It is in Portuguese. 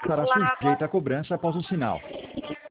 estará Olá, sujeita à cobrança após o sinal.